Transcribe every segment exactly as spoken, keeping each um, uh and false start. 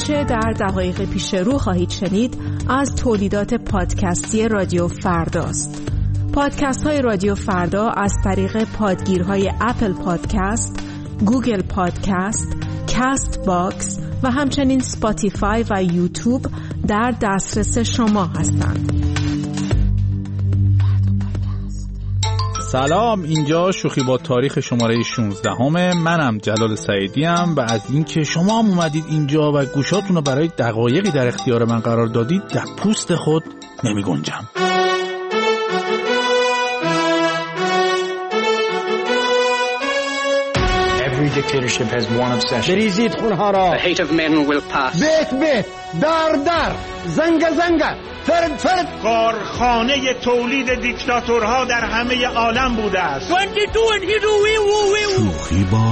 آنچه در دقایق پیش رو خواهید شنید از تولیدات پادکستی رادیو فرداست. پادکست های رادیو فردا از طریق پادگیرهای اپل پادکست، گوگل پادکست، کاست باکس و همچنین اسپاتیفای و یوتیوب در دسترس شما هستند. سلام، اینجا شوخی با تاریخ شماره شانزده همه. منم جلال سعیدی ام و از اینکه شما هم اومدید اینجا و گوشاتون رو برای دقایقی در اختیار من قرار دادید در پوست خود نمی گنجم. Every dictatorship has one obsession. بریزید خونها را. The hate of men will pass. بیت بیت، در در، زنگ زنگ، فرد فرد. کارخانه تولید دیکتاتورها در همه عالم بوده است. شوخی با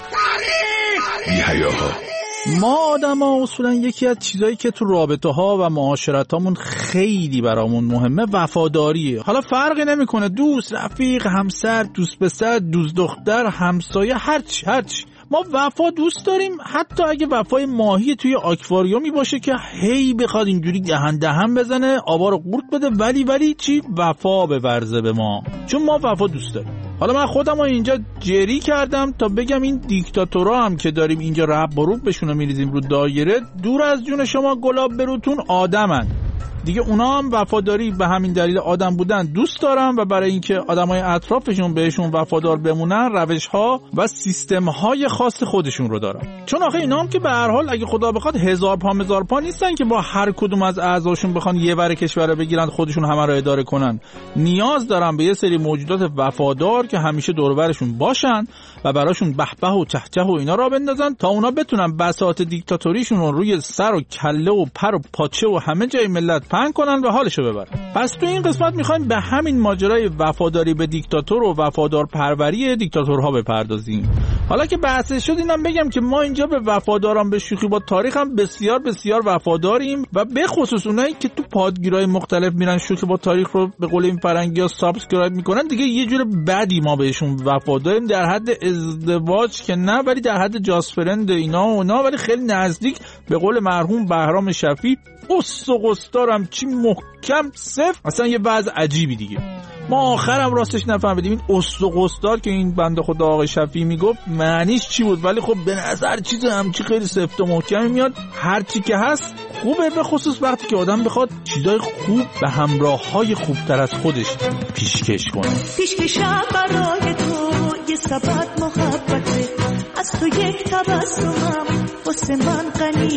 تاریخ. یحیاها. ما آدم ها اصولا یکی از چیزایی که تو رابطه ها و معاشرت هامون خیلی برامون مهمه وفاداریه. حالا فرقی نمیکنه دوست، رفیق، همسر، دوست پسر، دوست دختر، همسایه، هرچی هرچی. ما وفا دوست داریم، حتی اگه وفای ماهی توی آکواریومی باشه که هی بخواد اینجوری دهن دهن بزنه آبا رو قورت بده، ولی ولی چی وفا بورزه به ما، چون ما وفا دوست داریم. حالا من خودم رو اینجا جری کردم تا بگم این دیکتاتورها هم که داریم اینجا رب و روب بشون رو میریزیم رو دایره، دور از جون شما گلاب بروتون آدمن دیگه. اونا هم وفاداری به همین دلیل آدم بودن دوست دارن و برای اینکه آدمای اطرافشون بهشون وفادار بمونن روش‌ها و سیستم‌های خاص خودشون رو دارن. چون آخه اینا هم که به هر حال اگه خدا بخواد هزار پا هزار پا نیستن که با هر کدوم از اعضاشون بخوان یه ور کشور رو بگیرن خودشون همه رو اداره کنن. نیاز دارن به یه سری موجودات وفادار که همیشه دور و برشون باشن و براشون بهبه و چهچه و اینا را بندازن تا اونا بتونن بساط دیکتاتوریشون رو روی سر و کله و پر و پاچه و همه جای ملت پهن کنن و حالشو ببرن. پس تو این قسمت میخوایم به همین ماجرای وفاداری به دیکتاتور و وفادار پروری دیکتاتورها بپردازیم. حالا که بحث شد اینم بگم که ما اینجا به وفاداران به شوخی با تاریخ هم بسیار بسیار وفاداریم و به خصوص اونایی که تو پادگیرای مختلف میرن شوخی با تاریخ رو به قول این فرنگی‌ها سابسکرایب میکنن، دیگه یه جور بدی ما بهشون وفاداریم، در حد ازدواج که نه، ولی در حد جاست فرند اینا و اونا، ولی خیلی نزدیک به قول مرحوم بهرام شفیع قص و قصدارم چی محکم صفر. اصلا یه وضع عجیبی دیگه. ما آخرم راستش نفهمیدیم این قص و قصدار که این بنده خدا آقای شفیعی میگفت معنیش چی بود، ولی خب به نظر چیز همچی خیلی سفت و محکمی میاد. هر چی که هست خوبه، به خصوص وقتی که آدم بخواد چیزای خوب به همراه‌های خوبتر از خودش پیشکش کنه. پیشکشم برای تو یه سبد محبته، از تو یک تبسمم واسه من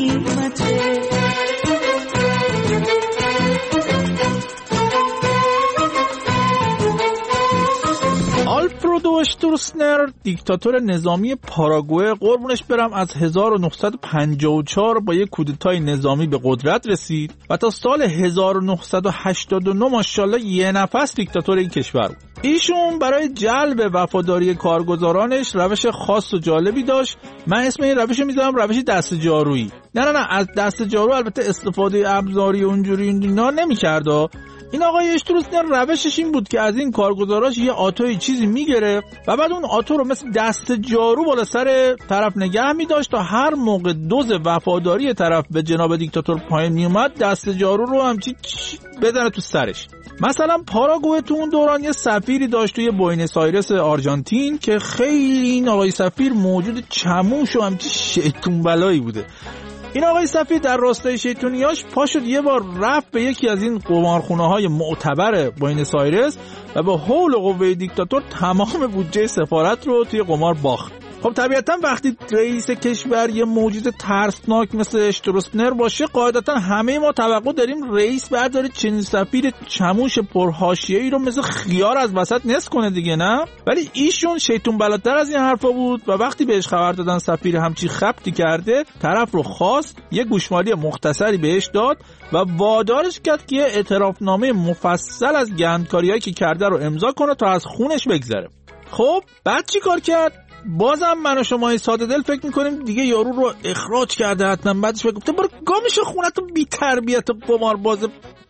غنیمته. آلفردو اشتورسنر دیکتاتور نظامی پاراگوئه قربونش برم از هزار و نهصد و پنجاه و چهار با یک کودتای نظامی به قدرت رسید و تا سال هزار و نهصد و هشتاد و نه ماشاءالله یه نفس دیکتاتور این کشور بود. ایشون برای جلب وفاداری کارگزارانش روش خاص و جالبی داشت. من اسم این روش رو میذارم روش دست جارویی. نه نه نه از دست جارو البته استفاده ابزاری اونجوری اینا نمی‌کرد. این آقای اشتورسنر روشش این بود که از این کارگزاراش یه آتوی چیزی میگره و بعد اون آتو رو مثل دست جارو بالا سر طرف نگه می‌داشت تا هر موقع دوز وفاداری طرف به جناب دیکتاتور پایین میومد دست جارو رو همچی بزنه تو سرش. مثلا پاراگوئه تو اون دوران یه سفیری داشت توی بوئنوس آیرس آرژانتین که خیلی این آقای سفیر موجود چموش و همچی شیطون بلایی بوده. این آقای سفیر در راستای شیطونیاش پا شد یه بار رفت به یکی از این قمارخونه‌های معتبر بوئنوس آیرس و به حول و قوه دیکتاتور تمام بودجه سفارت رو توی قمار باخت. خب طبیعتا وقتی رئیس کشور یه موجود ترسناک مثل اشتورسنر باشه قاعدتا همه ما توقع داریم رئیس برداره چنین سفیر چموش پرحاشیه‌ای رو مثل خیار از وسط نصف کنه دیگه، نه؟ ولی ایشون شیطون بلاتر از این حرفا بود و وقتی بهش خبر دادن سفیر همچی خبتی کرده طرف رو خواست، یه گوشمالی مختصری بهش داد و وادارش کرد که اعترافنامه مفصل از گندکاریایی که کرده رو امضا کنه تا از خونش بگذره. خب بعد چی کار کرد؟ بازم من و شما ساده دل فکر میکنیم دیگه یارو رو اخراج کرده حتما، بعدش گفته برو گامش خونتو بی تربیت قمارباز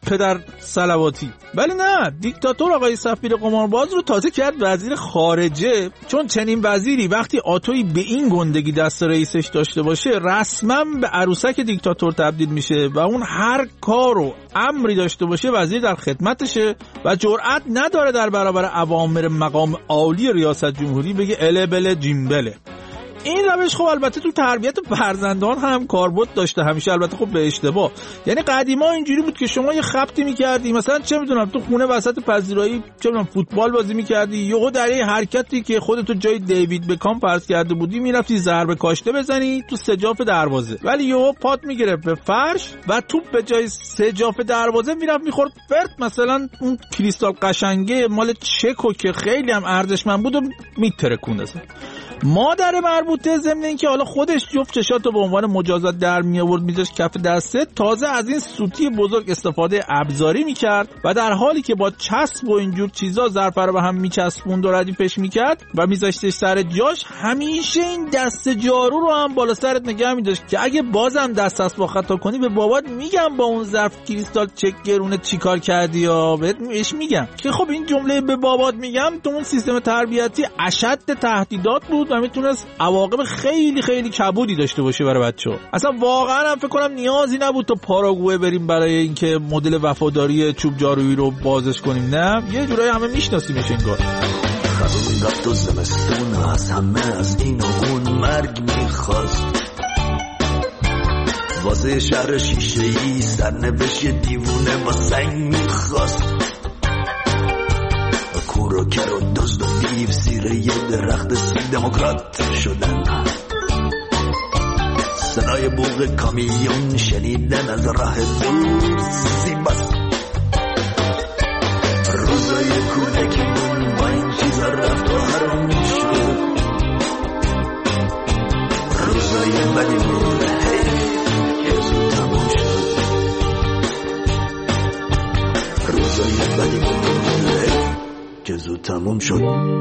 پدر صلواتی. ولی نه، دیکتاتور آقای سفیر قمارباز رو تازه کرد وزیر خارجه، چون چنین وزیری وقتی آتویی به این گندگی دست رئیسش داشته باشه رسما به عروسک دیکتاتور تبدیل میشه و اون هر کار و امری داشته باشه وزیر در خدمتشه و جرئت نداره در برابر اوامر مقام عالی ریاست جمهوری بگه اله بله جیم بله. این روش خب البته تو تربیت فرزندان هم کاربرد داشته همیشه، البته خب به اشتباه. یعنی قدیما اینجوری بود که شما یه خبطی می‌کردی، مثلا چه می‌دونم تو خونه وسط پذیرایی چه می‌دونم فوتبال بازی می‌کردی، یهو در یه حرکتی که خودت جای دیوید بکام فرض کرده بودی میرفتی ضربه کاشته بزنی تو سجاف دروازه، ولی یهو پات می‌گرفت به فرش و توپ به جای سجاف دروازه میرفت می‌خورد فرد، مثلا اون کریستال قشنگه مال چکو که خیلی هم ارزشمند بود و میترکوند. اصلا مادر مربوطه ضمن این که حالا خودش جفت چشاتو به عنوان مجازات در می آورد میذاش کف دسته، تازه از این سوتی بزرگ استفاده ابزاری میکرد و در حالی که با چسب و اینجور چیزا ظرفا رو به هم میچسبوند و ردیفش میکرد و میذاشتش سر جاش، همیشه این دست جارو رو هم بالا سرت نگه میداشت که اگه بازم دست از با خطا کنی به بابات میگم با اون ظرف کریستال چک گرونه چیکار کردی یا بهش میگم. که خب این جمله به بابات میگم تو اون سیستم تربیتی اشد تهدیدات بود و میتونست عواقب خیلی خیلی کبودی داشته باشه برای بچه‌ها. اصلا واقعا هم فکر کنم نیازی نبود تا پاراگوئه بریم برای اینکه مدل وفاداری چوب جارویی رو بازش کنیم. نه، یه جورایی همه میشناسیمش انگار. خزون رفت و زمستون از همه از این و اون مرگ میخواست، واسه شهر شیشه‌ای سرنوشت دیوونه با سنگ میخواست، کور و کر و دزد و دیو زیر یه درخت سیب دموکرات شدن، صدای بوق کامیون شنیدن از راه دور زیباست، روزای کودکیمون با این چیزا رفت و حروم شد، روزای بدیمون هی که زود تموم شد، روزای بدیمون که زود تموم شد.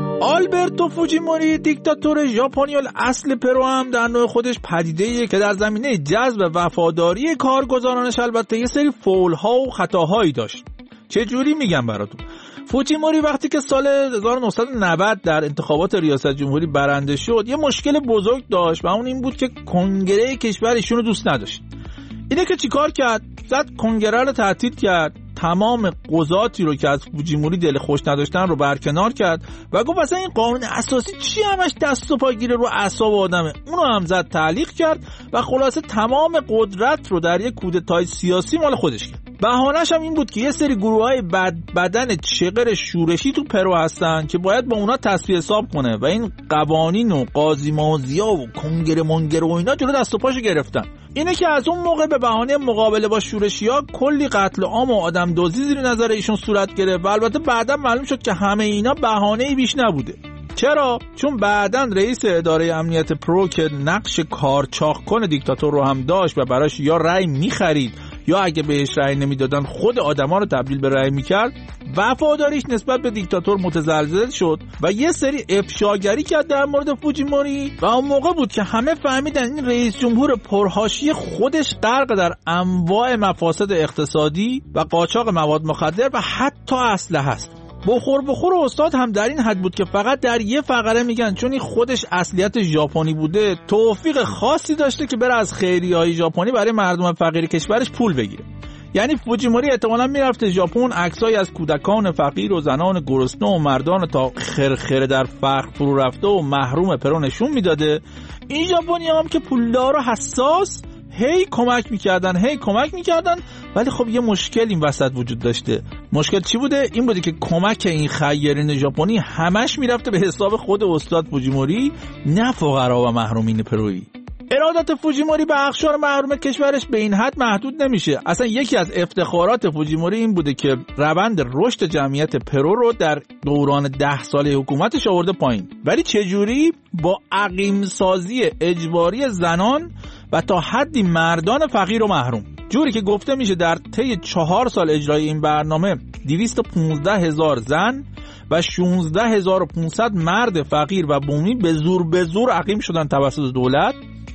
آلبرتو فوجیموری دیکتاتور ژاپنی الاصل پرو هم در نوع خودش پدیده‌ایه که در زمینه جذب وفاداری کارگزارانش البته یه سری فول‌ها و خطاهایی داشت. چه جوری میگم براتون؟ فوجیموری وقتی که سال هزار و نهصد و نود در انتخابات ریاست جمهوری برنده شد یه مشکل بزرگ داشت و اون این بود که کنگره کشور ایشونو دوست نداشت. اینه که چیکار کرد؟ زد کنگره رو تعطیل کرد، تمام قضاتی رو که از فوجیموری دل خوش نداشتن رو برکنار کرد و گفت اصلا این قانون اساسی چی همش دست و پا گیره رو اعصاب آدمه، اونو هم زد تعلیق کرد و خلاصه تمام قدرت رو در یک کودتای سیاسی مال خودش کرد. بهانه‌ش هم این بود که یه سری گروه‌های بد بدن چغر شورشی تو پرو هستن که باید با اونا تصفیه حساب کنه و این قوانین و قاضی‌ماضی‌ها و کنگره منگره و اینا جلو دست و پاشو گرفتن. اینه که از اون موقع به بهانه مقابله با شورشی‌ها کلی قتل عام و آدم دزدی زیر نظر ایشون صورت گرفت و البته بعدا معلوم شد که همه اینا بهانه‌ای بیش نبوده. چرا؟ چون بعداً رئیس اداره امنیت پرو که نقش کارچاق کن دیکتاتور رو هم داشت و براش یا رأی می‌خرید یا اگه بهش رأی نمیدادن خود آدما رو تبدیل به رأی میکرد، وفاداریش نسبت به دیکتاتور متزلزل شد و یه سری افشاگری کرد در مورد فوجیموری و اون موقع بود که همه فهمیدن این رئیس جمهور پرحاشیه خودش غرق در انواع مفاسد اقتصادی و قاچاق مواد مخدر و حتی اسلحه است. بخور بخور استاد هم در این حد بود که فقط در یه فقره میگن چون این خودش اصلیت ژاپنی بوده توفیق خاصی داشته که بره از خیریه‌های ژاپنی برای مردم فقیر کشورش پول بگیره. یعنی فوجیموری احتمالاً میرفته ژاپن عکسای از کودکان فقیر و زنان گرسنه و مردان تا خرخره در فقر فرو رفته و محروم پرو نشون میداده. این ژاپنی‌ها هم که پولدار و حساس هی کمک میکردن هی کمک میکردن ولی خب یه مشکل این وسط وجود داشته. مشکل چی بوده؟ این بوده که کمک این خیرین ژاپنی همش میرفته به حساب خود استاد فوجیموری، نه فقرا و محرومین پرویی. ارادات فوجیموری به اقشار محروم کشورش به این حد محدود نمیشه. اصلا یکی از افتخارات فوجیموری این بوده که روند رشد جمعیت پرو رو در دوران ده ساله حکومتش آورده پایین. ولی چجوری؟ با عقیم سازی اجباری زنان و تا حدی مردان فقیر و محروم. جوری که گفته میشه در طی چهار سال اجرای این برنامه دویست و پانزده هزار زن و شانزده هزار و پانصد مرد فقیر و بومی به زور به زور عقیم شدن توسط دولت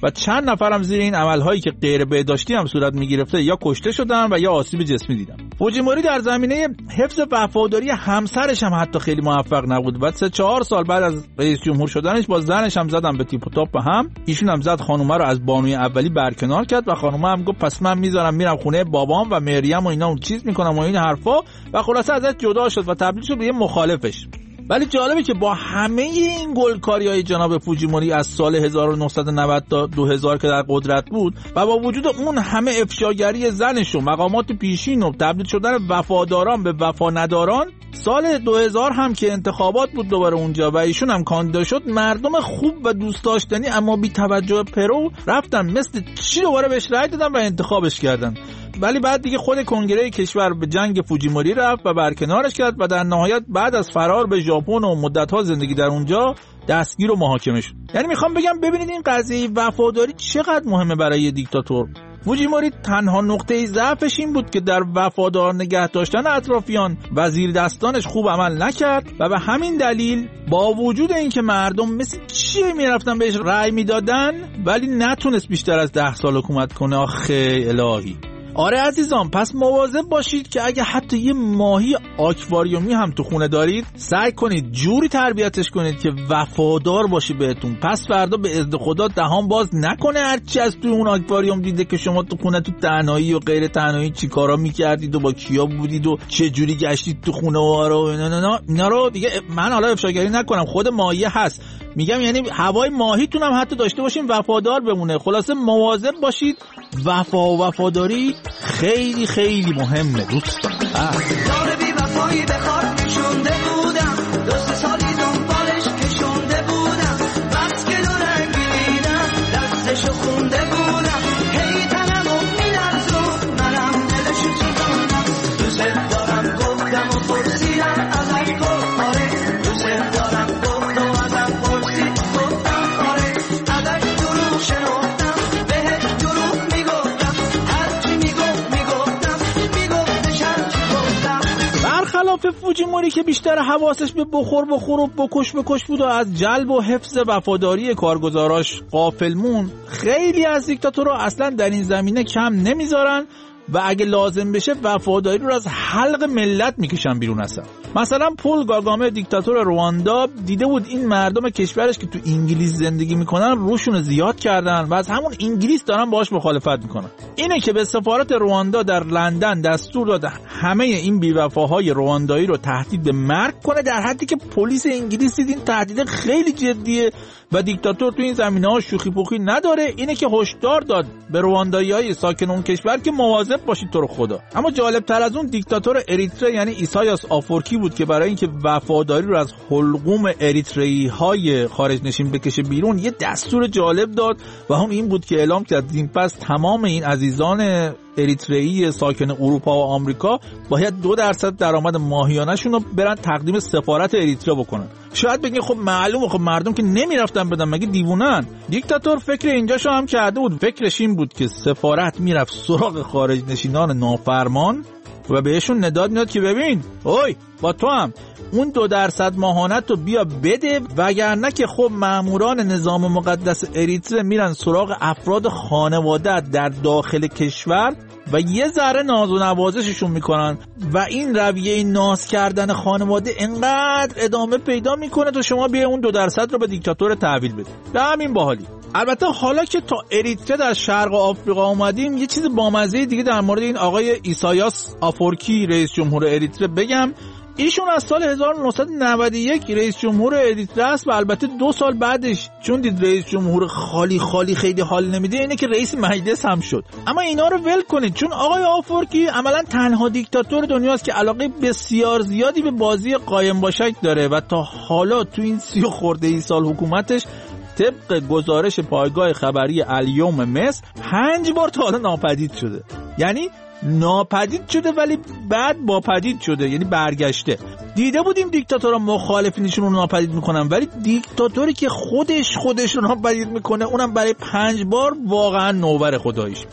و چند نفرم زیر این عملهایی که غیر بهداشتی هم صورت میگرفته یا کشته شدن و یا آسیب جسمی دیدن. فوجیموری در زمینه حفظ وفاداری همسرش هم حتی خیلی موفق نبود و سه چهار سال بعد از رئیس جمهور شدنش با زنش هم زدن به تیپ و تاپ به هم. ایشون هم زد خانومه رو از بانوی اولی برکنار کرد و خانومه هم گفت پس من میذارم میرم خونه بابام و مریم و اینا اون چیز میکنم و این حرفا و خلاصه ازش جدا شد و تبدیل شد به یه مخالفش. ولی جالبه که با همه این گلکاری‌های جناب فوجیموری از سال هزار و نهصد و نود تا دو هزار که در قدرت بود و با وجود اون همه افشاگری زنش و مقامات پیشین و تبدیل شدن وفاداران به وفا نداران، سال دو هزار هم که انتخابات بود دوباره اونجا و ایشون هم کاندیدا شد، مردم خوب و دوست داشتنی اما بی توجه پرو رفتن مثل چی دوباره بهش رای دادن و انتخابش کردن. ولی بعد دیگه خود کنگره کشور به جنگ فوجیموری رفت و برکنارش کرد و در نهایت بعد از فرار به ژاپن و مدت‌ها زندگی در اونجا دستگیر و محاکمه شد. یعنی میخوام بگم ببینید این قضیه وفاداری چقدر مهمه برای یه دیکتاتور. فوجیموری تنها نقطه ضعفش این بود که در وفادار نگه داشتن اطرافیان و زیر دستانش خوب عمل نکرد و به همین دلیل با وجود اینکه مردم مثل چی میرفتن بهش رأی میدادن ولی نتونست بیشتر از ده سال حکومت کنه. آخه الهی. آره عزیزان، پس مواظب باشید که اگه حتی یه ماهی آکواریومی هم تو خونه دارید سعی کنید جوری تربیتش کنید که وفادار باشه بهتون. پس فردا به اذن خدا دهان باز نکنه هرچی از توی اون آکواریوم دیده که شما تو خونه تو تنهایی و غیر تنهایی چی کارا میکردید و با کیا بودید و چه جوری گشتید تو خونه و رو اینا اینا اینا رو دیگه من حالا افشاگری نکنم، خود ماهی هست میگم، یعنی هوای ماهیتون هم حتی داشته باشین وفادار بمونه. خلاصه مواظب باشید، وفا و وفاداری خیلی خیلی مهمه دوستان. یار بی وفایی به خار نشونده بودم، دوست سالی دنبالش کشونده بودم، بس که دو رنگیدم دستشو خونده بودم، هی تنمو میلرزون منم دلشو سوزوندم، دوست دارم گفتم و پرسیدم ازش گفت آره، دوست دارم گفت و ازم پرسید گفتم آره، ازش دروغ شنفتم بهش دروغ میگفتم، هرچی میگفت میگفتم میگفتش هرچی گفتم. برخلاف فوجیموری که بیشتر حواسش به بخور بخور و بکش بکش بود و از جلب و حفظ وفاداری کارگزاراش غافل مون، خیلی از دیکتاتورها اصلا در این زمینه کم نمیذارن و اگه لازم بشه وفاداری رو از حلق ملت میکشن بیرون. اصلا مثلا پول کاگامه دیکتاتور رواندا دیده بود این مردم کشورش که تو انگلیس زندگی میکنن روشون زیاد کردن و از همون انگلیس دارن باهاش مخالفت میکنن. اینه که به سفارت رواندا در لندن دستور داد همه این بی‌وفاهای رواندایی رو تهدید به مرگ کنه، در حدی که پلیس انگلیس دید این تهدید خیلی جدیه و دیکتاتور تو این زمینه‌ها شوخی پوخی نداره. اینه که هشدار داد به رواندایی‌های ساکن اون کشور که مواظب باشید تو رو خدا. اما جالب تر از اون دیکتاتور اریتره یعنی ایسایاس آفورکی بود که برای اینکه وفاداری رو از حلقوم اریتری‌های خارج نشین بکشه بیرون یه دستور جالب داد و هم این بود که اعلام کرد این پس تمام این عزیزان اریتریایی ساکن اروپا و آمریکا باید دو درصد درآمد ماهیانه‌شون رو برن تقدیم سفارت اریتره بکنن. شاید بگین خب معلومه، خب مردم که نمیرفتن بدن، مگه دیوونن؟ دیکتاتور فکر اینجاشو هم کرده بود. فکرش این بود که سفارت میرفت سراغ خارج نشینان نافرمان و بهشون نداد میداد که ببین اوی با تو هم اون دو درصد ماهانت رو بیا بده، وگرنه که خب ماموران نظام مقدس اریتره میرن سراغ افراد خانواده در داخل کشور و یه ذره ناز و نوازششون میکنن و این رویه ناز کردن خانواده انقدر ادامه پیدا میکنه تا شما بیا اون دو درصد رو به دیکتاتور تحویل بده. به همین باحالی. البته حالا که تا اریتره در شرق آفریقا اومدیم یه چیز بامزه دیگه در مورد این آقای ایسایاس آفورکی رئیس جمهور اریتره بگم. ایشون از سال هزار و نهصد و نود و یک رئیس جمهور اریتره است و البته دو سال بعدش چون دید رئیس جمهور خالی خالی خیلی حال نمیده اینه که رئیس مجلس هم شد. اما اینا رو ول کنید چون آقای آفورکی عملا تنها دیکتاتور دنیاست که علاقه بسیار زیادی به بازی قایم باشک داره و تا حالا تو این سی و خورده ای سال حکومتش طبق گزارش پایگاه خبری الیوم مصر پنج بار تا حالا ناپدید شده. یعنی ناپدید شده ولی بعد با پدید شده، یعنی برگشته. دیده بودیم دیکتاتورها مخالفینشون رو ناپدید میکنن ولی دیکتاتوری که خودش خودش رو ناپدید میکنه اونم برای پنج بار واقعا نوبر خداییش.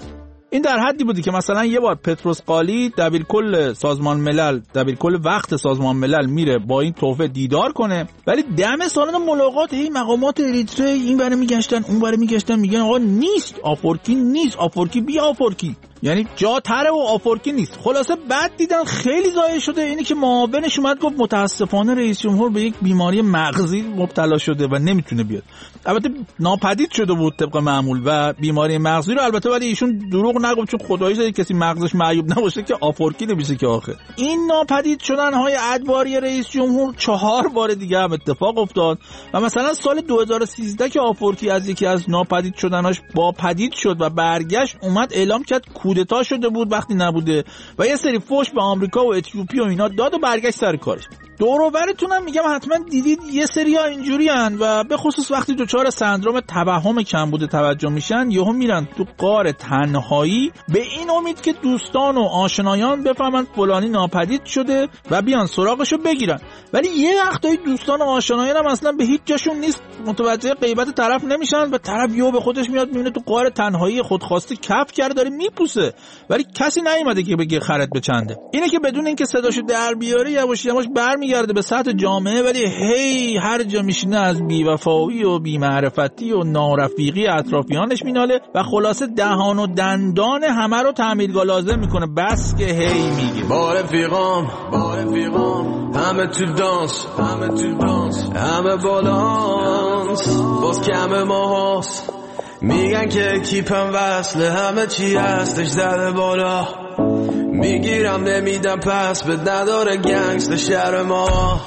این در حدی بودی که مثلا یه بار پتروس قالی دبیرکل سازمان ملل دبیرکل وقت سازمان ملل میره با این تحفه دیدار کنه، ولی دم سالن ملاقات هی مقامات اریتره این برای میگشتن اون برای میگشتن، میگن آقا نیست، آفورکی نیست، آفورکی بی آفورکی، یعنی جا تره و آفورکی نیست. خلاصه بعد دیدن خیلی ضایع شده. اینی که معاونش اومد گفت متاسفانه رئیس جمهور به یک بیماری مغزی مبتلا شده و نمیتونه بیاد. البته ناپدید شده بود طبق معمول و بیماری مغزی رو البته، ولی ایشون دروغ نگفت چون خدایی شده کسی مغزش معیوب نباشه که آفورکی نمیشه که آخه. این ناپدید شدن های ادواری رئیس جمهور چهار بار دیگه هم اتفاق افتاد و مثلا سال دو هزار و سیزده که آفورکی از یکی از ناپدید شدناش با پدید شد و برگشت، اومد اعلام کرد کودتا شده بود وقتی نبوده و یه سری فوش به آمریکا و اتیوپی و اینا داد و برگشت سر کارش. دور و برتونم میگم حتما دیدید یه سری‌ها اینجوری ان و به خصوص وقتی دچار سندرم توهم کمبود توجه میشن یهو میرن تو غار تنهایی به این امید که دوستان و آشنایان بفهمن فلانی ناپدید شده و بیان سراغشو بگیرن، ولی یه وقتایی دوستان و آشنایان هم اصلا به هیچ جاشون نیست، متوجه غیبت طرف نمیشن و طرف یهو به خودش میاد میبینه تو غار تنهایی خودخواسته کف کرده داره میپوسه، ولی کسی نیومده که بگه خرت به چنده. اینه که بدون اینکه صداشو در بیاره یواش یواش برمی گرده به سطح جامعه، ولی هی هر جا میشینه از بی‌وفایی و بی‌معرفتی و نارفیقی اطرافیانش میناله و خلاصه دهان و دندان همه رو تعمیرگاه لازم میکنه، بس که هی میگه با رفیقام با رفیقام همه تو دانس همه تو دانس همه بالانس باز کم ما هست، میگن که کیپم وصله همه چی هستش زده بالا، میگیرم نمیدم پس به نداره گنگست شهر ما.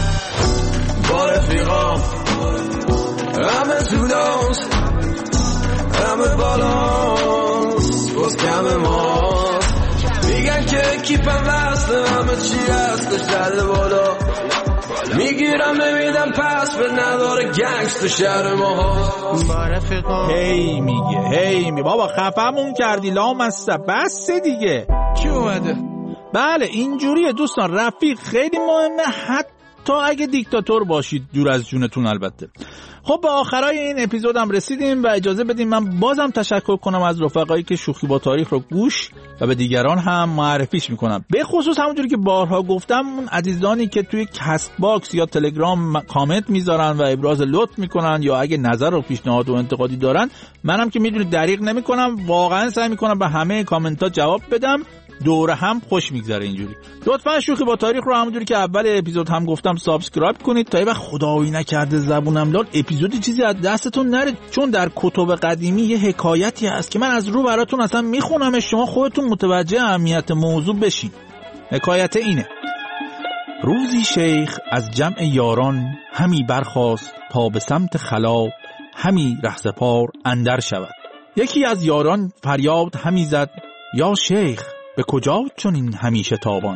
با رفیقام همه تو دانس همه بالانس باز کم ما، میگن که کیپم وصله همه چی هستش زده بالا، میگیرم نمیدم پس به نداره گنگست شهر ما. هی میگه هی می بابا خفمون کردی لامصب، بس دیگه کی اومده؟ بله اینجوریه دوستان، رفیق خیلی مهمه حتی اگه دیکتاتور باشید، دور از جونتون البته. خب به آخرای این اپیزودم رسیدیم و اجازه بدیم من بازم تشکر کنم از رفقایی که شوخی با تاریخ رو گوش و به دیگران هم معرفیش میکنم، به خصوص همونجوری که بارها گفتم اون عزیزانی که توی کست باکس یا تلگرام کامنت میذارن و ابراز لطف میکنن یا اگه نظر و پیشنهاد و انتقادی دارن، منم که میدونید دریغ نمیکنم، واقعا سعی میکنم به همه کامنت ها جواب بدم، دور هم خوش میگذره اینجوری. لطفاً شوخی با تاریخ رو همونجوری که اول اپیزود هم گفتم سابسکرایب کنید تا یه خدایی نکرده زبونم لال اپیزودی چیزی از دستتون نره، چون در کتب قدیمی یه حکایتی هست که من از رو براتون اصلا میخونم، شما خودتون متوجه اهمیت موضوع بشین. حکایت اینه: روزی شیخ از جمع یاران همی برخاست تا به سمت خلا همی رهسپار اندر شود. یکی از یاران فریاد همی زد: یا شیخ به کجا چنین همیشه تابان؟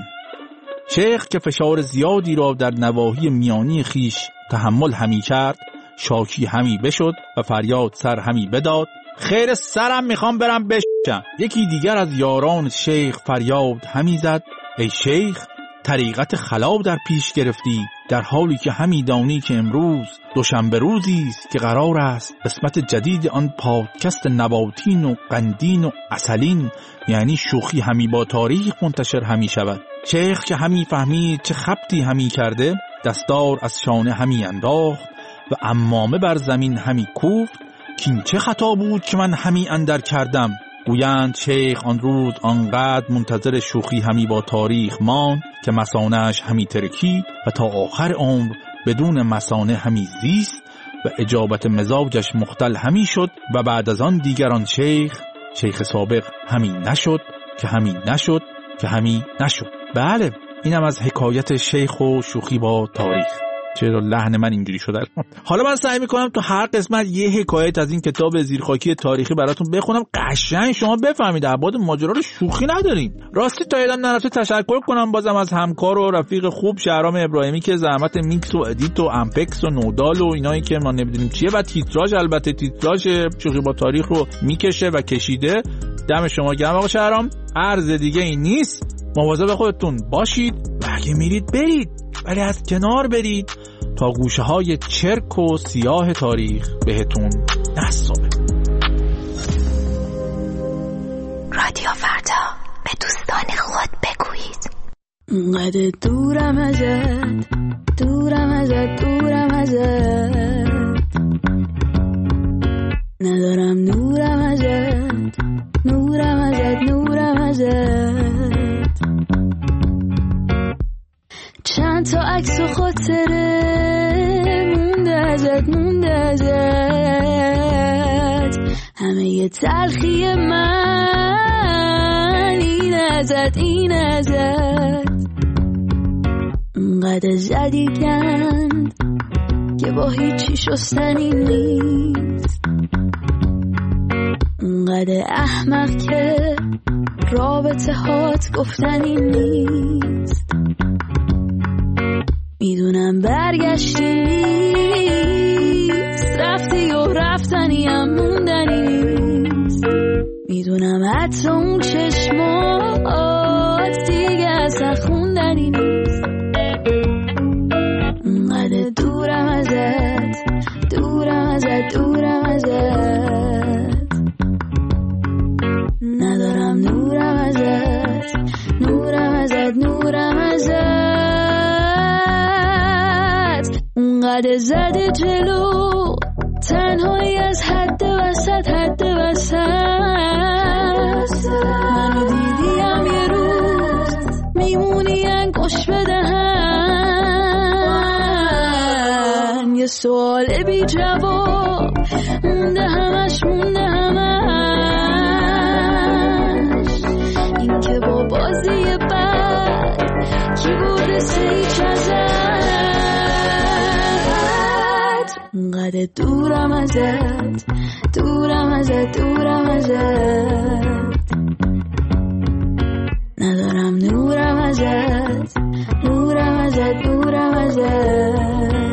شیخ که فشار زیادی را در نواحی میانی خیش تحمل همی کرد، شاکی همی بشد و فریاد سر همی بداد: خیر سرم میخوام برم بشم. یکی دیگر از یاران شیخ فریاد همی زد: ای شیخ طریقت خلا در پیش گرفتی، در حالی که همی دانی که امروز دوشنبه روزی است که قرار است قسمت جدید آن پادکست نباتین و قندین و عسلین یعنی شوخی همی با تاریخ منتشر همی شود. شیخ که همی فهمید چه خبطی همی کرده، دستار از شانه همی انداخت و عمامه بر زمین همی کوفت که این چه خطا بود که من همی اندر کردم. گویند شیخ آن روز آنقدر منتظر شوخی همی با تاریخ ماند که مثانه‌اش همی ترکید و تا آخر عمر بدون مثانه همی زیست و اجابت مزاجش مختل همی شد و بعد از آن دیگران شیخ شیخ سابق همی نشد که همی نشد که همی نشد. بله اینم از حکایت شیخ و شوخی با تاریخ. چرا لحن من اینجوری شده؟ حالا من سعی میکنم تو هر قسمت یه حکایت از این کتاب زیرخاکی تاریخی براتون بخونم، قشنگ شما بفهمید ابعاد ماجرا رو شوخی نداریم. راستی تا یادم نرفته تشکر کنم بازم از همکار و رفیق خوب شهرام ابراهیمی که زحمت میکس و ادیت و امپکس و نودال و اینایی که ما نمیدونیم چیه و تیتراژ، البته تیتراژ شوخی با تاریخ رو میکشه و کشیده. دم شما گرم آقا شهرام. عرض دیگه این نیست، مواظب خودتون باشید و اگه میرید برید، ولی از کنار برید تا گوشه های چرک و سیاه تاریخ بهتون نصابه. اونقدر دورم ازت، دورم ازت، دورم ازت، ندارم نورم ازت، نورم ازت، نورم ازت. چند تا عکس و خاطره مونده ازت، مونده ازت، همه یه تلخی من این ازت، این ازت. اونقدر زدی کند که با هیچی شستنی نیست، اونقدر احمق که رابطه هات گفتنی نیست. میدونم برگشتی نیست، رفتی و رفتنی هم موندنی نیست. میدونم حتی اون چشمات دیگه اصلا خوندنی نیست. اونقدر دورم ازت، دورم ازت، دورم ازت، ندارم نورم ازت، نورم ازت، نورم ازت. اونقدر زده جلو تنهایی از حد وسط، حد وسط. منو دیدیم یه روز میمونی انگوش بدهن، یه سوال بی جواب مونده همش، مونده همش. این که با بازی بد کی بوده سیچ ازت. اونقدر دورم ازت، دورم ازت، دورم ازت، ندارم نورم ازت، نورم ازت، نورم ازت.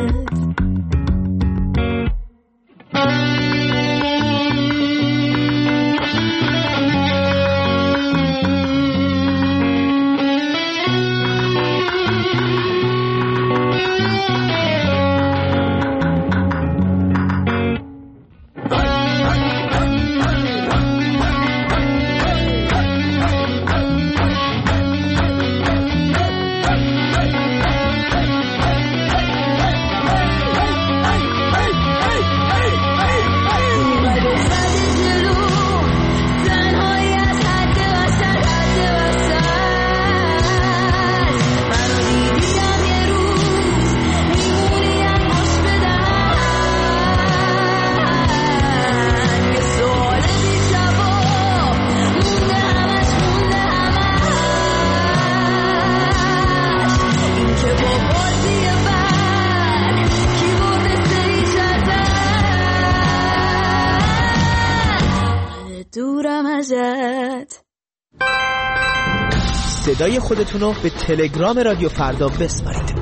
صدای خودتون رو به تلگرام رادیو فردا بسپارید.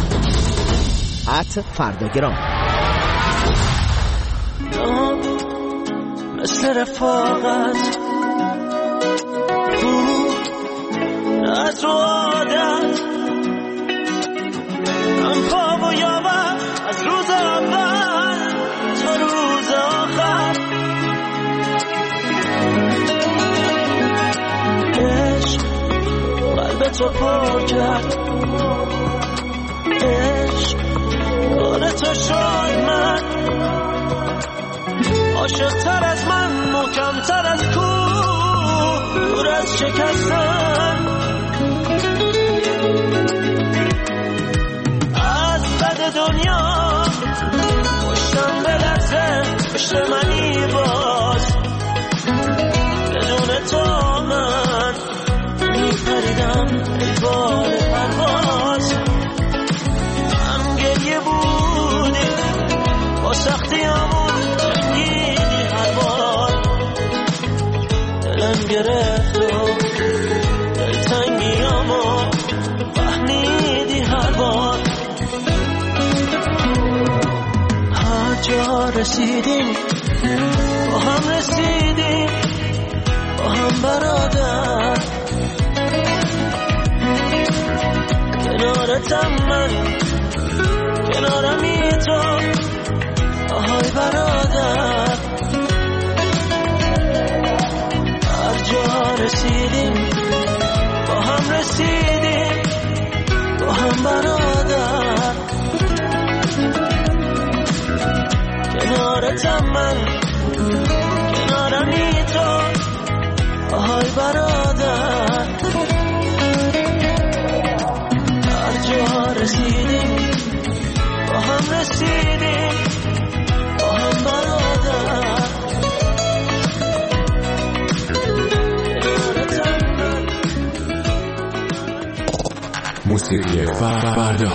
ات فرداگرام. مثل رفاقت از رو عادت هم پا و یاور از روز اول تا روز آخر. عشق قلب تو پر کرد، عشق کار تو شد من، عاشق تر از من، محکم تر از کوه، دور از شکستن. از بد دنیا پشتم بلرزه، پشت منی باز، بدون تو من میپریدم بال پرواز. هم گریه بودی با سختی همون رنگیدی هر بار، دلم گرفت و دلتنگی همو فهمیدی هر بار. هر جا رسیدیم با هم رسیدیم، با هم برادر، کنارتم من، کنارمی تو، آهای برادر. هر جا رسیدیم با هم رسیدیم، هم برادر، کنارتم من، کنارمی تو، آهای برادر. هر جا رسیدیم با هم رسیدیم، با هم برادر. موسیقی فردا.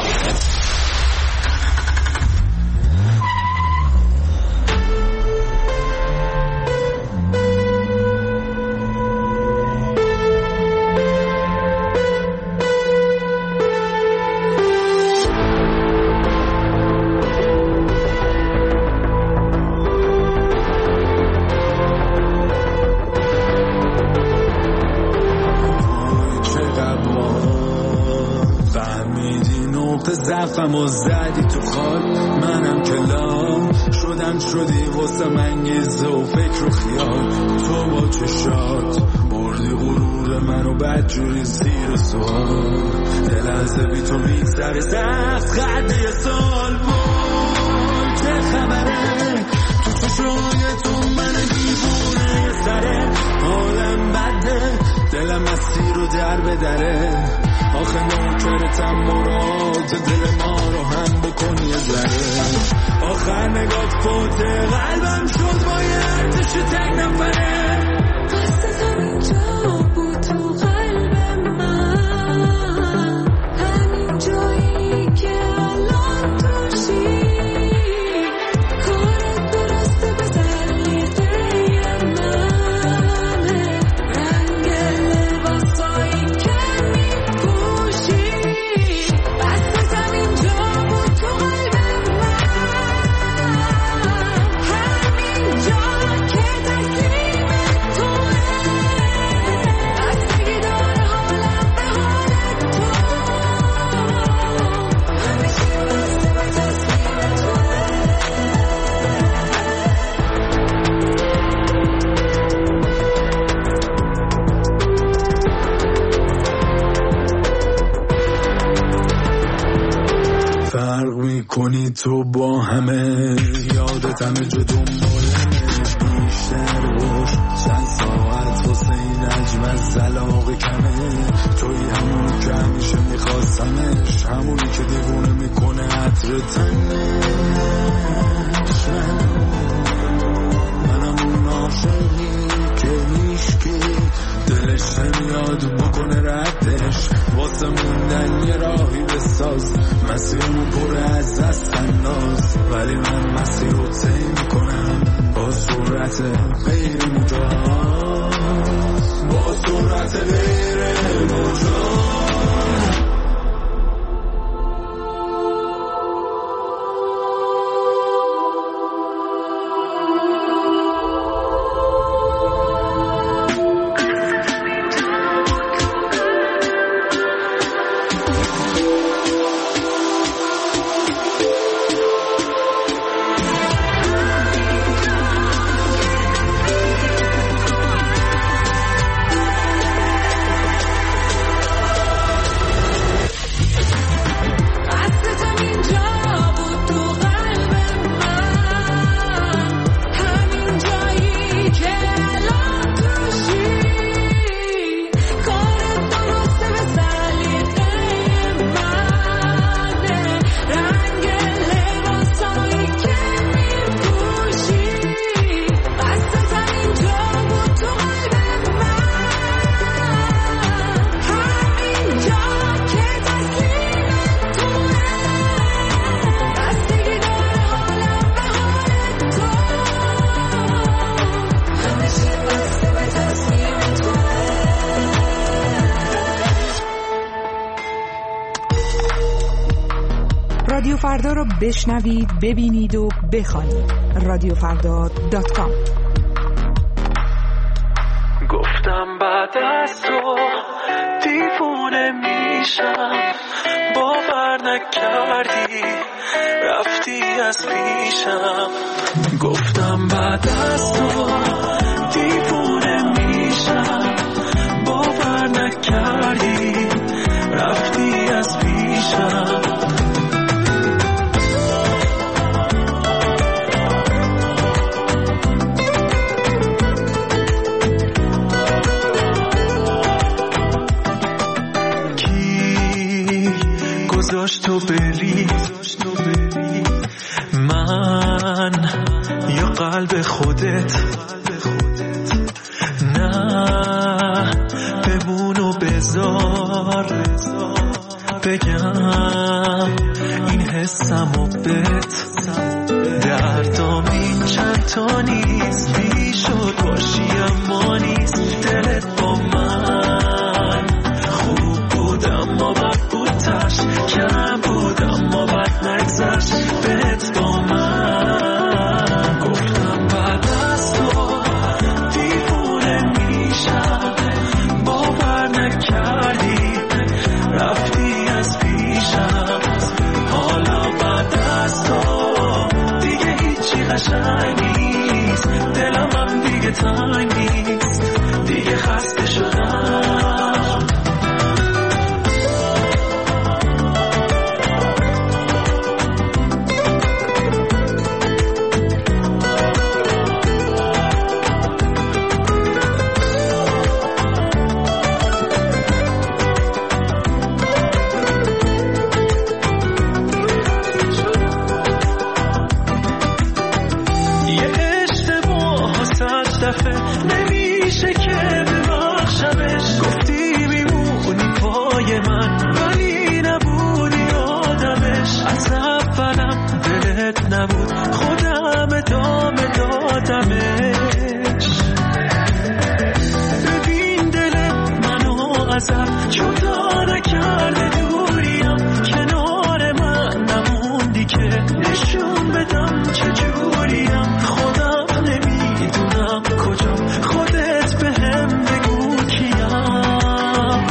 زفم و زدی تو خاک، منم که لام شدم شدی واسه منگیزه و فکر و خیال. تو با چشات بردی غرور منو بدجوری زیر سوال، دل از بی تو میگذره سخت قدی سال. وای چه خبره تو چشای تو من دیوونه سره، حالم بده دلم مسیر رو در بدره. آخه نوکرتم مراد دل ما رو هم بکنی یه ذره. آخر نگاه فوت قلبم شد با یه ارتش تک نفره. قصدم اینجا بود تو قلب من، همین جایی که الان توشی. کارت درسته به سلیقه منه، رنگ لباسایی که کنی تو با همه. یادت همه جا دنبالمش بیشتر باش، چند ساعت واسه این عجم از علاقه کمه. توی همونی که همیشه میخواستمش، همونی که دیوونه میکنه عطر تنش. منم اون عاشقی که هیشکی دلش نمیاد بکنه ردش. واسه موندن یه راهی بساز، مسیرمو پر از دست انداز. ولی من مسیر رو طی میکنم با صورت غیر مجاز، با صورت غیر مجاز. رادیو فردا رو بشنوید، ببینید و بخوانید. رادیو فردا دات کام. گفتم بعد از تو دیوونه میشم، باور نکردی رفتی از پیشم. گفتم بعد از تو دیوونه میشم، باور نکردی رفتی از پیشم. پیشم. کی گذاشت تو بری من یا قلب خودت؟ نه بمون و بذار بگم این حسم و بت دردام این چند تا نیست، بیشد باشی اما نیست. دلت با من خوب بود اما بد بود، تش کم بود اما بد نگذشت. بهت با من گفتم بعد از تو دیوونه میشم، باور نکردی رفتی از پیشم. حالا بعد از تو دیگه هیچی قشنگ نیست، دلم هم دیگه تنگ نیست، دیگه خسته شدم. نمیشه که ببخشمش، گفتی میمونی پای من ولی نبودی آدمش. از اولم دلت نبود خودم ادامه دادمش. ببین دلت منو ازم جدا نکرده، دوریم کنار من نموندی که نشون بدم چجوریم. خودم نمیدونم کجا، خودت به هم بگو کیم.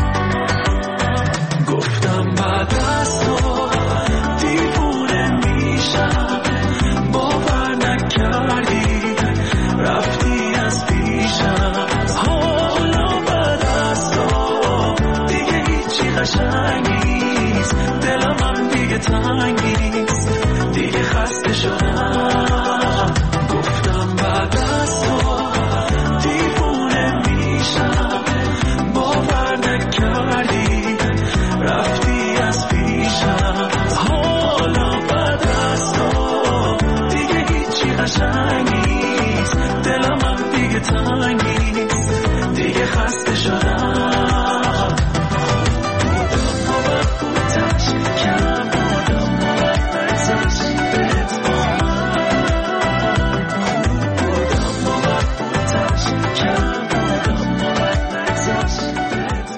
گفتم بعد از تو دیوونه میشم، باور نکردی رفتی از پیشم. حالا بعد از تو دیگه هیچی قشنگ نیست، دلم هم دیگه تنگ نیست، دیگه خسته شدم. گفتم بعد از تو دیوونه میشم، باور نکردی رفتی از پیشم. حالا بعد از تو دیگه هیچی قشنگ نیست، دلم هم دیگه تنگ نیست، دیگه خسته شدم. بودم و بد بود تش کم بودم و بد نگذشت. بهت با من خوب بودم و بد بود تش کم بودم و بد نگذشت. بهت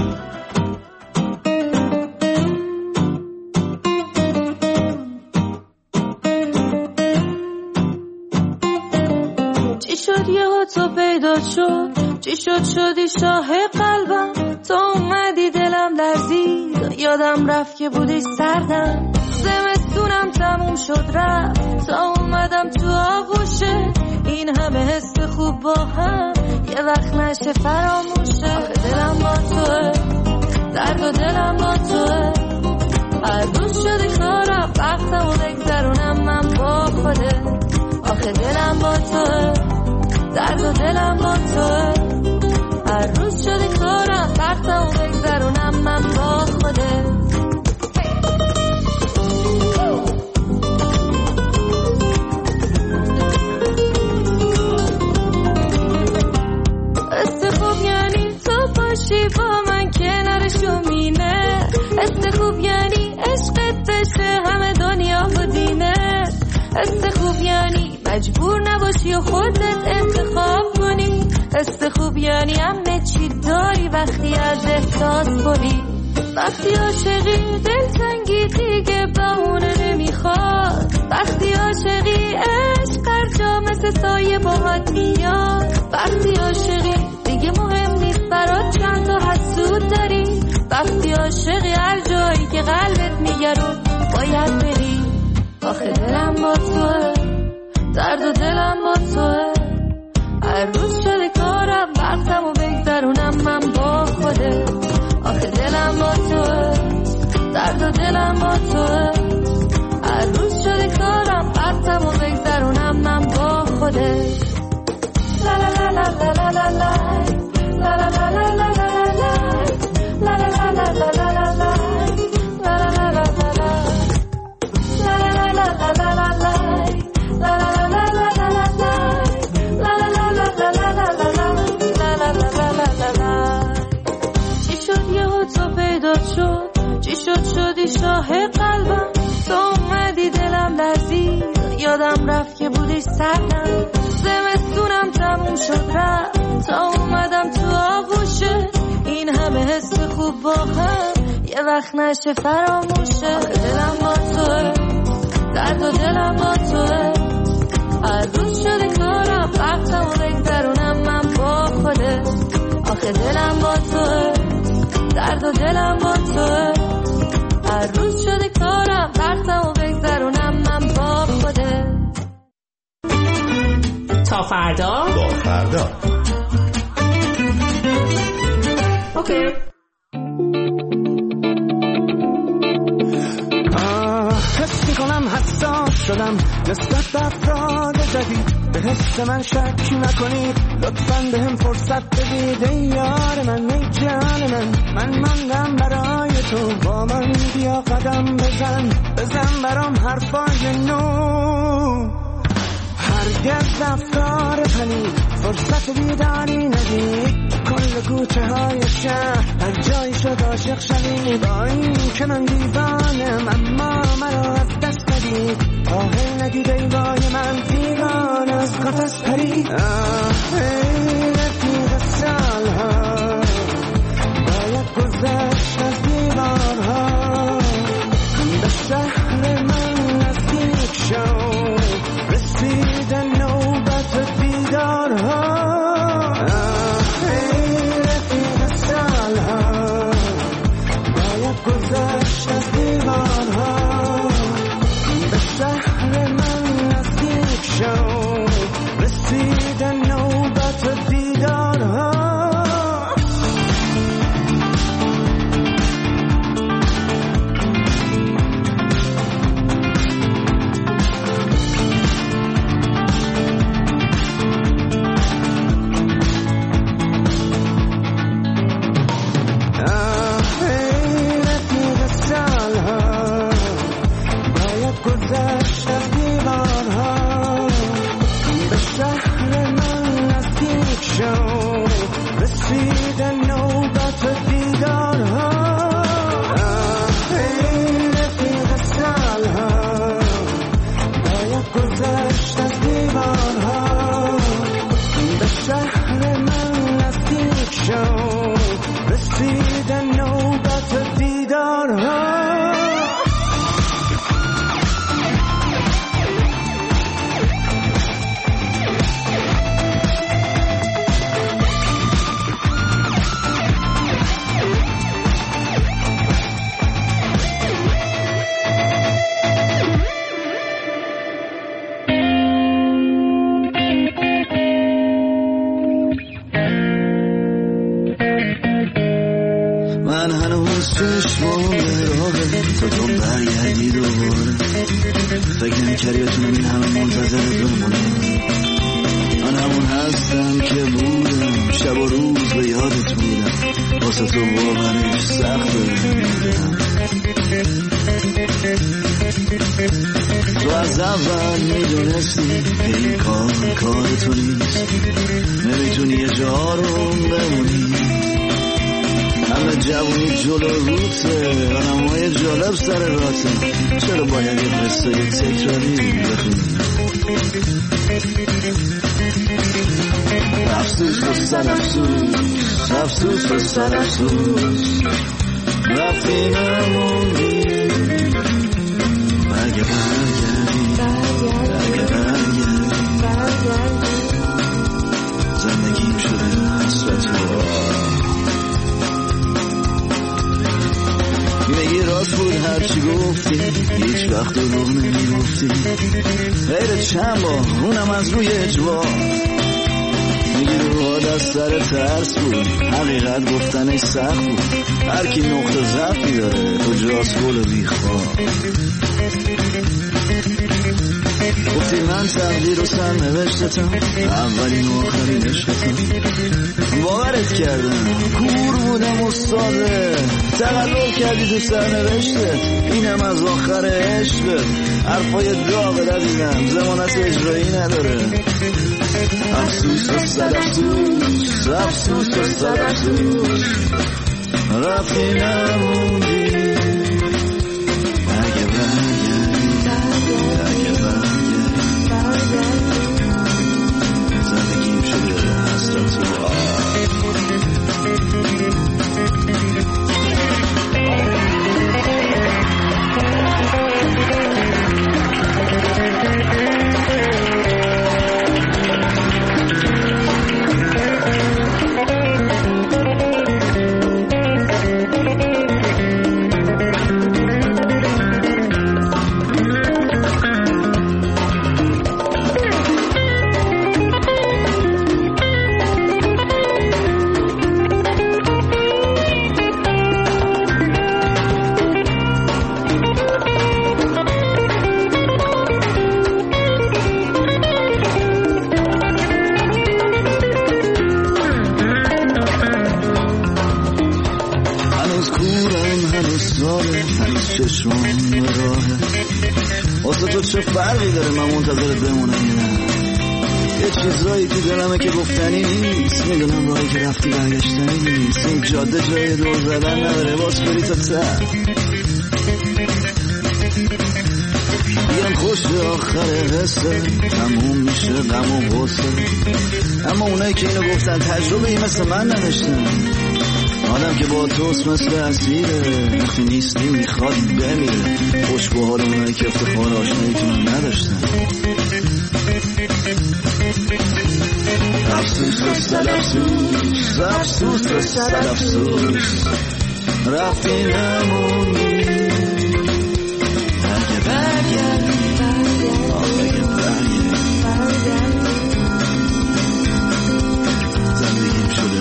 با چی شد یهو تو پیدا شد، چی شد شدی شاه قلبم. تو اومدی دلم لرزید، یادم رفت که بودی سردم. زمستونم تموم شد رفت، تا اومدم تو آغوشه. این همه حس خوب با هم یه وقت نشه فراموشه. آخه دلم با توه، درد و دلم با توه. هر روز شدی کارم وقتمو بگذرونم من با خودت. آخه دلم با توه، درد و دلم با توه. هر روز شدی کارم وقتمو بگذرونم من با خودت. است خوب یعنی تو باشی با من کنارشو مینه. است خوب یعنی عشقت بشه همه دنیا و دینه. است خوب یعنی مجبور نباشی و خودت انتخاب کنی. است خوب یعنی همه چی داری وقتی از احساس بری. وقتی عاشقی دلتنگی دیگه بهونه نمیخواد. وقتی عاشقی عشق هر جا مثل سایه باهات میاد. وقتی عاشقی دیگه مهم نیست برات چند تا حسود داری. وقتی عاشقی هر جایی که قلبت میگرون باید بری. آخه دلم با توه، درد و دلم با توه. هر روز شده کارم وقتمو بگذرونم من با خودت. آخه دلم با توه، درد و دلم دلم با توه، هر روز شده کارم وقتم و بگذرونم من با خوده. لا لا لا لا لا لا لا لا لا لا لا لا لا لا لا لا چی شد شدی شاه قلبم، تو اومدی دلم لرزید، یادم رفت که بودی سردم، زمستونم تموم شد رفت تا اومدم تو آغوشه، این همه حس خوب با هم یه وقت نشه فراموشه. دلم با توه، درد و دلم با توه، هر روز شده کارم وقتم و بگذرونم من با خوده. آخه دلم با توه، درد و دلم با توه، هر روز شده کارم وقتم و بگذرونم من با خوده. تا فردا با فردا اوکی. حس میکنم حساس شدم نسبت به افراد جدید، به حس من شک نکنید، لطفاً به هم فرصت بدید. ای یار من، ای جان من، من ماندم برای تو، با من بیا قدم بزن، بزن برام حرفای نو. هرگز افکار پنید فرصت بیداری ندید، کل کوچه های شهر هر جایی شد عاشق شوی، با این که من دیوانم اما مرا از دست ندید، آهل ندید ای بای من دیوان از قفس پرید. ای رفیق سالها باید گذشت از دیوارها، به شهر من نزدیک شو، رسیدن نوبت دیدارها. گذشت از دیوانها، به شهر من نزدیک شو، رسیدن نوبت دیدارها. میگی روها دست سر ترس بود، حقیقت گفتنش سخت بود. هر کی نقطه ضعفی داره تو جاس گل و بیخواه. گفتی من تقدیر و سر نوشتتم، اولین و آخرین عشقتم. باورت کردم کور بودم استاده، تقلل کردی تو سر نوشته. اینم از آخر عشقت، حرفای داغ ندیدم زمانت اجرایی نداره. افسوس و صد افسوس، افسوس و صد افسوس، رفتی نموندی. اگه برگردی، اگه برگردی، زندگیم شده حسرت و واسه تو چه فرقی داره من منتظرت بمونم یا نه؟ یه چیزایی تو دلمه که گفتنی نیست، میدونم راهی که رفتی برگشتنی نیست. این جاده جای دور زدن نداره، باز بری تا ته. بیان خوش آخر قصه تموم میشه غم و غصه. اما اونایی که اینو گفتن تجربه ای مثل من نداشتن. آدم که با توست مثل اسیره، وقتی نیستی میخواد بمیره. خوش به حال اونایی که افتخار آشناییتون نداشتن. افسوس و صد افسوس، افسوس و صد افسوس، رفتی نموندی. اگه برگردی، اگه برگردی، زندگیم شده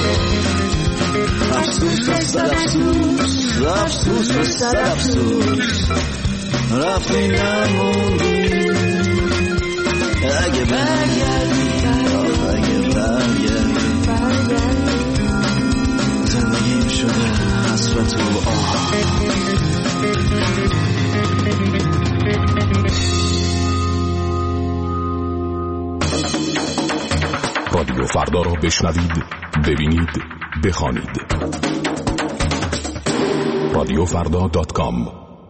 افسوس و صد افسوس، افسوس و صد افسوس، رفتی نموندی. اگه برگردی، اگه برگردی، زندگیم شده حسرت و آه. رادیو فردا را بشنوید، ببینید، بخوانید. رادیو فردا دات کام.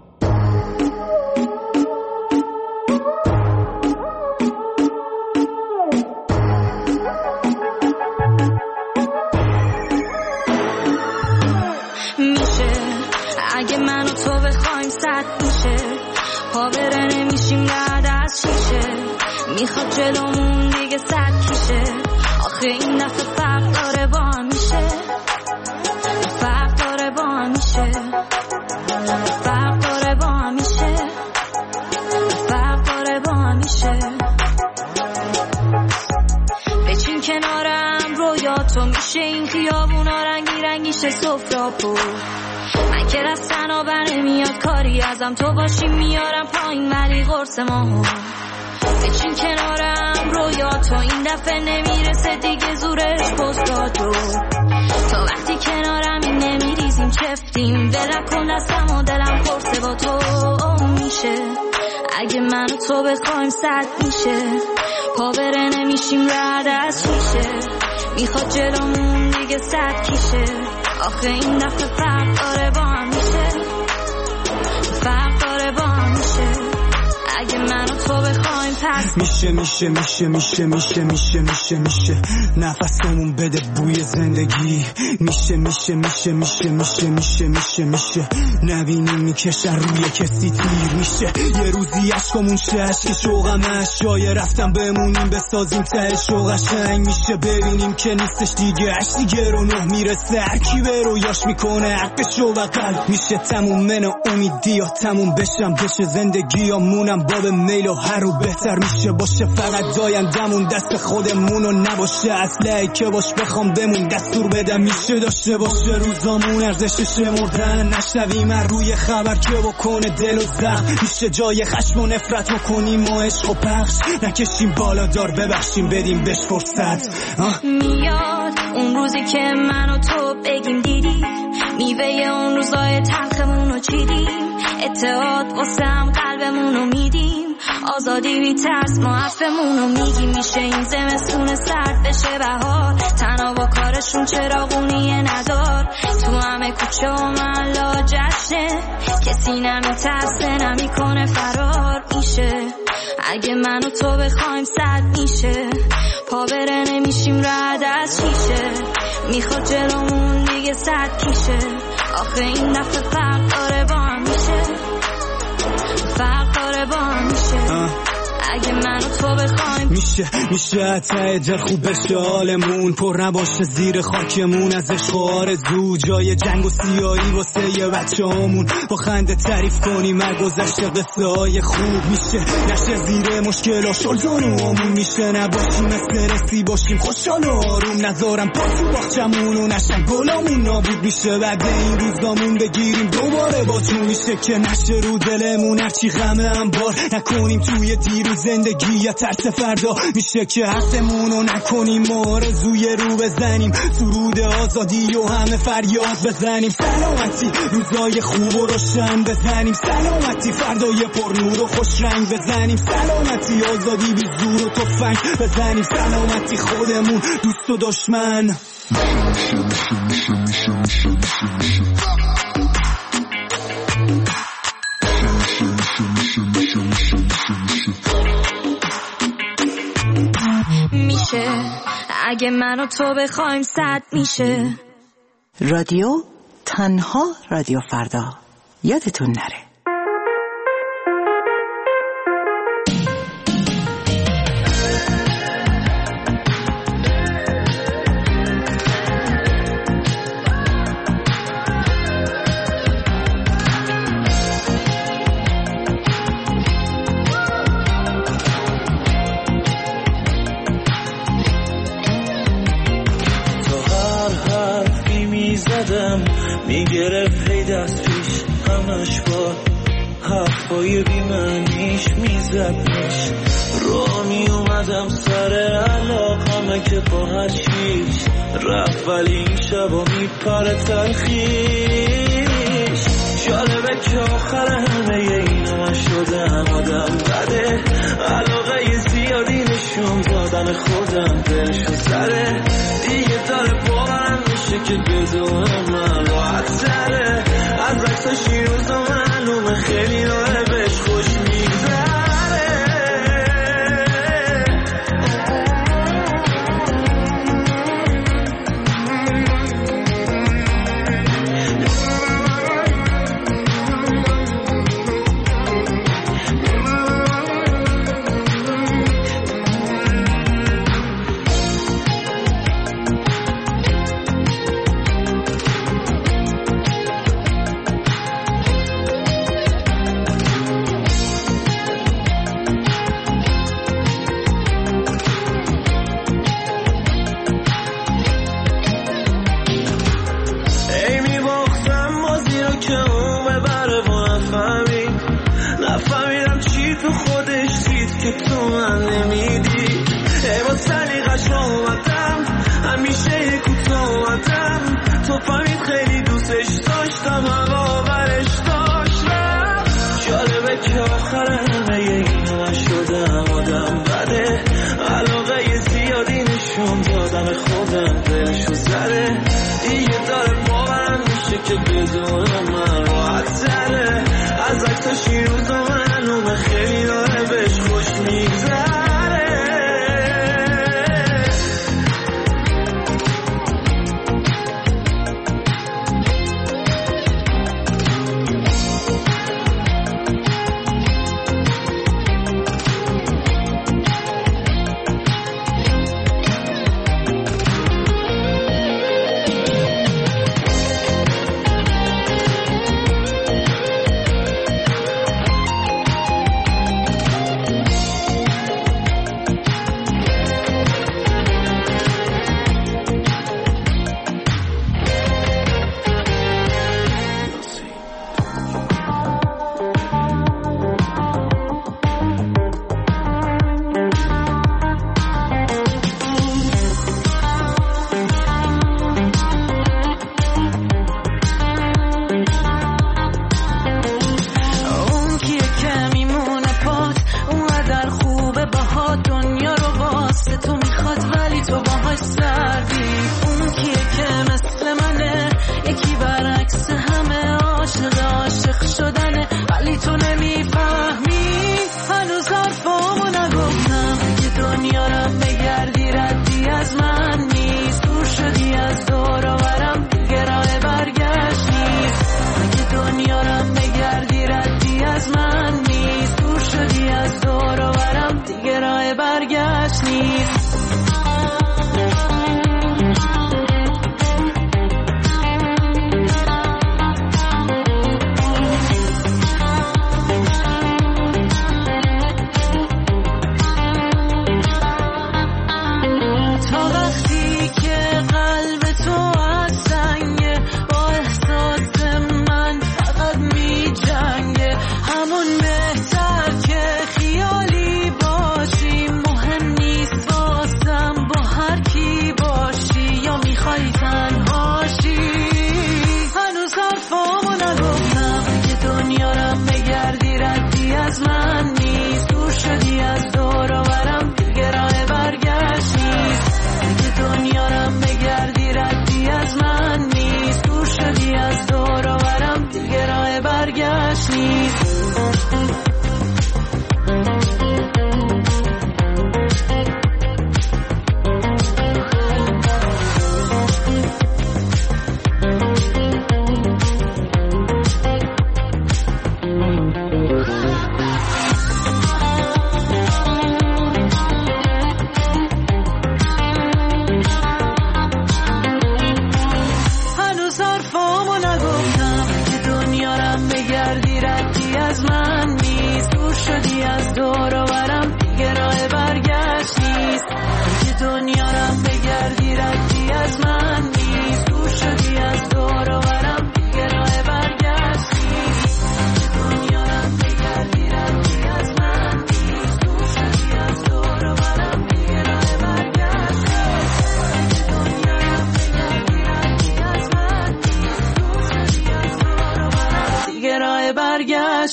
میشه اگه من و تو بخوایم صد میشه، پا بره نمیشیم رد از شیشه. میخواد جلومون دیگه صد کیشه، آخه این دفعه فرق داره با هم میشه. فرق داره با هم میشه، فرق داره با هم میشه، فرق داره با هم میشه. بچین کنارم رویاتو، میشه این خیابونا رنگی رنگیشه سفره پر. من که رفتن آبر نمیاد کاری ازم، تو باشی میارم پایین ولی قرص ما. بچین کنارم رویاتو، این دفعه نمیرسه دیگه زورش پستاتو. تا وقتی کنارم این نمیریزیم چفتیم، دلم کن دستم و دلم پرسه با تو. میشه اگه من و تو بخوایم صد میشه، پا بره نمیشیم رد از شیشه. میخواد جلومون دیگه صد کیشه، آخه این دفعه فرق داره با هم میشه. فرق داره با هم میشه اگه من و تو بخوایم پس میشه میشه میشه میشه میشه میشه میشه میشه نفسمون بده بوی زندگی. میشه میشه میشه میشه میشه میشه میشه میشه نبینیم میکشن روی کسی تیر. میشه یه روزی عشقمون شه عشق شوقم اشیای رفتم بمونیم بسازیم ته شوق قشنگ. میشه ببینیم که نیستش دیگه عشق دیگه رو نه میرسه هر کی به رویاش میکنه حقش و قلب. میشه تموم من و امیدی یا تموم بشم بشه زندگی یا مونم باب من میل و هر رو بهتر میشه باشه، فقط دایندمون دست خودمونو نباشه، اصله که باش بخوام بمون دستور بدم میشه داشته باشه روزامون ارزش شمردن، نشنویم من روی خبر که بکنه دل و زخم، میشه جای خشم و نفرت بکنیم و عشق و پخش نکشیم بالا دار ببخشیم بدیم بهش فرصت. میاد اون روزی که من و تو بگیم دیدی میوه اون روزای تلخمونو چیدیم، اتحاد واسم قلبمونو میدیم، آزادی بی ترس ما حرفمونو میگیم، میشه این زمستون سرد بشه بهار، تنها با کارشون چراغونی ندار، تو همه کوچه و محلا جشنه، کسی نمیترسه نمیکنه فرار، میشه اگه من و تو بخوایم صد میشه، پا بره نمیشیم رد از شیشه، میخواد جلومون دیگه صد کیشه، آخه این دفعه فرق داره با هم میشه، فرق داره با هم میشه، اگه من و تو بخوایم میشه میشه ته دل خوب بشه حالمون، پر نباشه زیر خاکمون از عشق و آرزو، جای جنگ و سیاهی واسه یه بچه همون، با خنده تعریف کنیم هر گذشته قصه های خوب، میشه نشه زیر مشکل شلزانوامون، میشه نباشیم استرسی باشیم خوشحال و آروم، نذارم پاسو باخچمون و نشن گلامون نابود، میشه بعد این روزامون بگیریم دوباره با جون، میشه که نشه رو دلمون هرچی غمه هم بار نکنیم توی دیروز زندگی یا ترس فردا، میشه که حسمونو نکنیم و آرزوی رو بزنیم، سرود آزادی و همه فریاد بزنیم، سلامتی روزای خوب و روشن بزنیم، سلامتی فردای پر نور و خوش رنگ بزنیم، سلامتی آزادی بی زور و تفنگ بزنیم، سلامتی خودمون دوست و دشمن. میشه اگه من و تو بخوایم صد میشه. رادیو تنها رادیو فردا، یادتون نره. میگرفت هی دست پیش همش با حرفای بیمعنیش میزدنش، را میومدم سر علاقمه که با هر چیش رفت، ولی این شبا میپره تلخیش، جالبه که آخر همه اینا من شدم آدم بده، علاقه زیادی نشون دادن خودم دلشو سره، دیگه داره باورم میشه که بدون من راحت تره، از عکساش این روزا معلومه خیلی راه بهش خوش میگذره.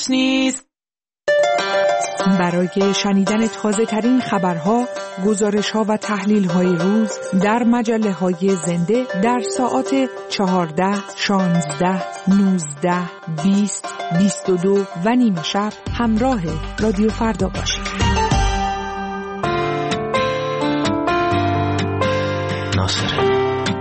نیست. برای شنیدن تازه ترین خبرها، گزارش ها و تحلیل های روز در مجله های زنده در ساعات چهارده، شانزده، نوزده، بیست، بیست و دو و نیمه شب همراه رادیو فردا باشید. ناصر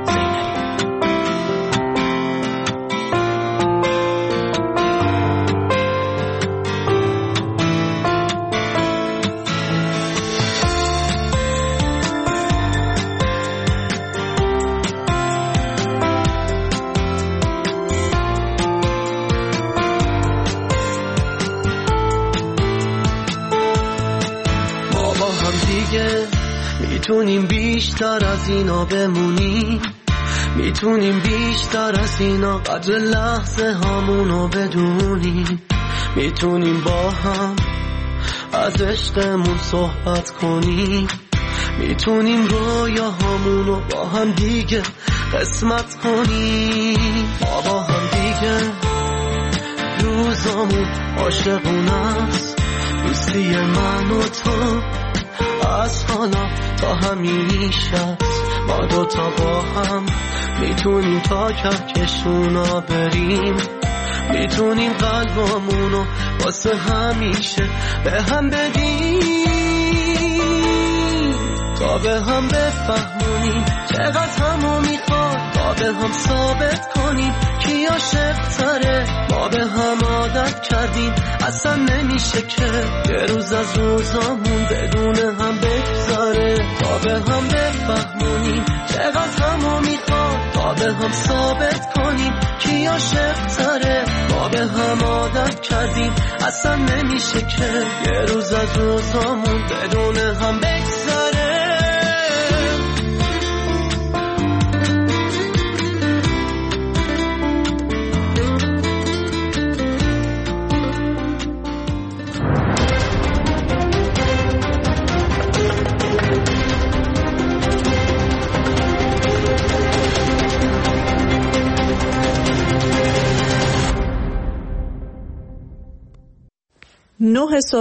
میتونیم بیشتر از اینا بمونیم، میتونیم بیشتر از اینا قدر لحظه هامونو بدونیم، میتونیم با هم از عشقمون صحبت کنیم، میتونیم رویاهامونو با هم دیگه قسمت کنیم. ما با هم دیگه روزامون عاشقونه است، دوستی من و تو از حالا تا همیشه. ما دوتا با هم میتونیم تا کهکشونا بریم، میتونیم قلبامونو واسه همیشه به هم بدیم، تا به هم بفهمونیم چقدر همو میخواد، تا به هم ثابت کنیم کی عاشق تره. ما به هم عادت کردیم اصلا نمیشه که یه روز از روزامون بدون هم بگذاره، تا به هم بفهمونیم چقدر همو میخواد، تا به هم ثابت کنیم کی عاشق تره. ما به هم عادت کردیم اصلا نمیشه که یه روز از روزامون بدون هم بگذاره. نه